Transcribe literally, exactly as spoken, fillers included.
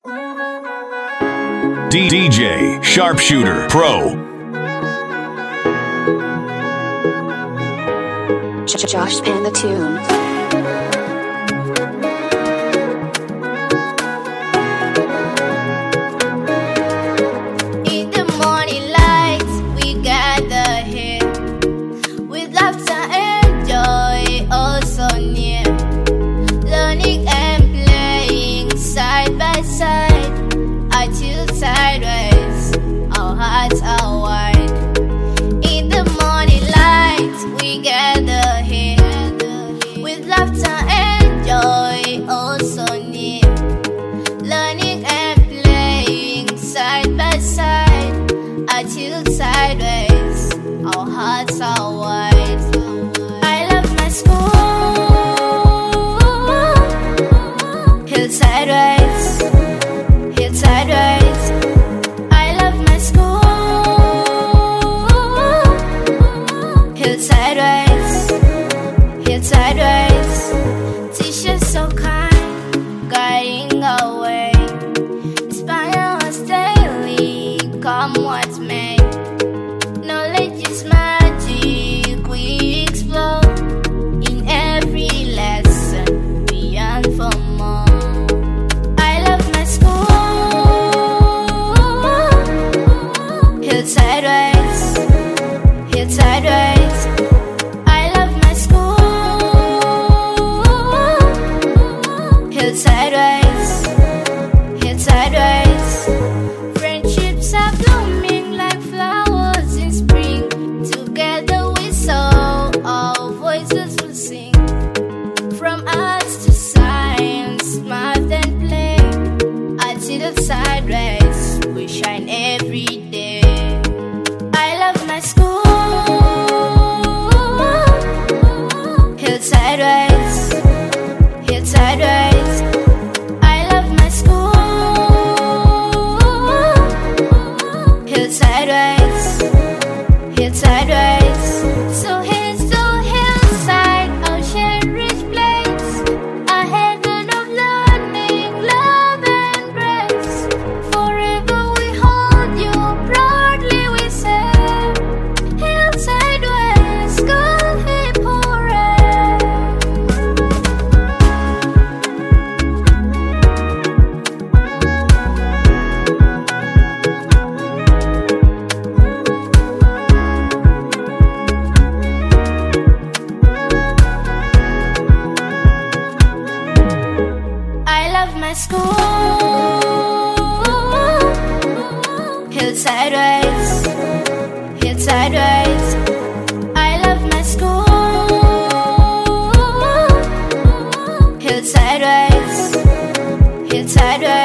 D J Sharpshooter Pro. Josh Pan the Tune. Sideways, our hearts are wide. In the morning light, we gather here with laughter and joy, also near. Learning and playing side by side, until sideways, our hearts are wide. I love my school, hill sideways, hill sideways. Sideways, teachers so kind, guiding our way, inspire us daily, come what may. Knowledge is magic, we explore in every lesson, we yearn for more. I love my school, hill sideways, hill sideways. Sideways, head sideways. Friendships are blooming like flowers in spring. Together we sow, our voices will sing. From arts to science, math and play, until sideways we shine every day. I love my school, head sideways, head sideways. Sideways, hit sideways. So heads to hillside, our shared rich place, a heaven of learning, love and grace. Forever we hold you, proudly we say, hill sideways, school hip hooray. My school, hill sideways, hill sideways. I love my school, hill sideways, hill sideways.